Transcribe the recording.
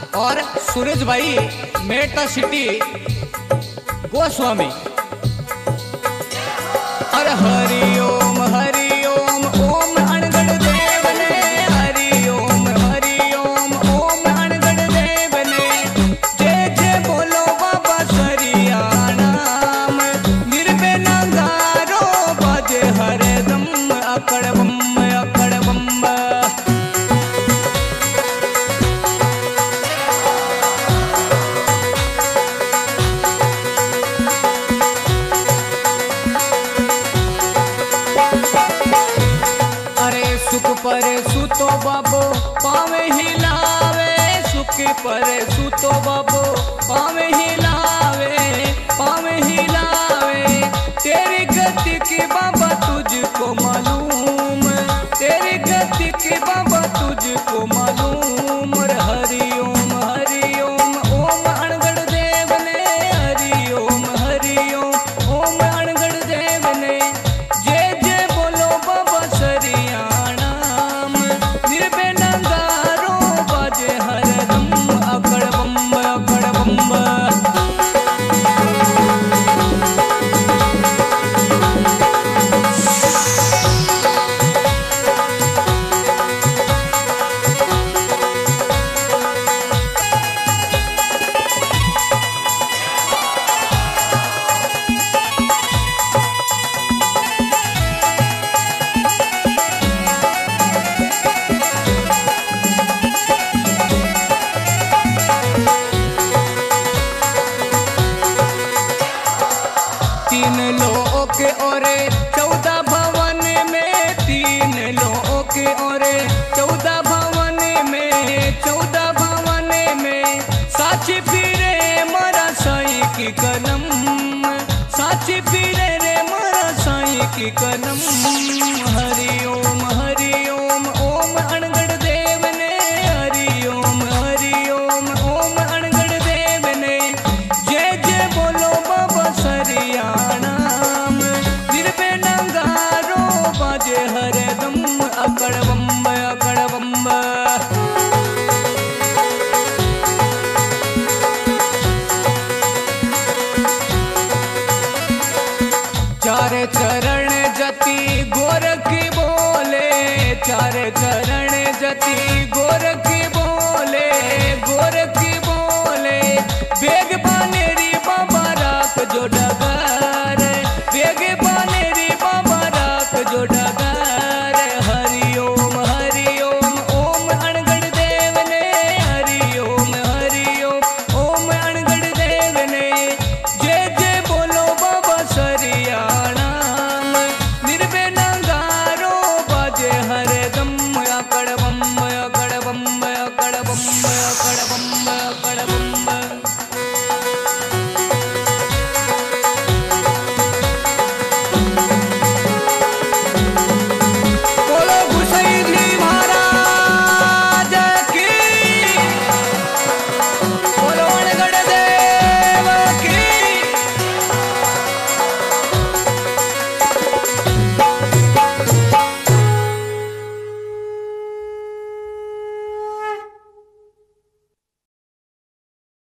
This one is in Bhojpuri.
और सूरज भाई मेटा सिटी गोस्वामी। अरे हरि ओम ओम अणगढ़ देव ने, हरि ओम ओम अणगढ़ देव ने। जय जय बोलो बाबा सरिया नाम, निर्भय नगारो बाजे हरदम, अकड़ बम अकड़ बम। सुख पर सुतो बाबो पावे हिलावे, सुख पर सुतो बाबो पावे हिलावे, पावे हिलावे। तेरी गति की बाबा तुझको मालूम, तेरी गति की बाबा तुझको मालूम। हरि ओम ओम अणगढ़ देव ने, हरि ओम ओम अणगढ़ देव ने। जय जय बोलो बाबा सरिया, तीन लोक और 14 भवन में, तीन लोक और 14 भवन में, 14 भवन में। साची फिरे मरा साई की कलम, साची फिरे रे मरा साई की कलम।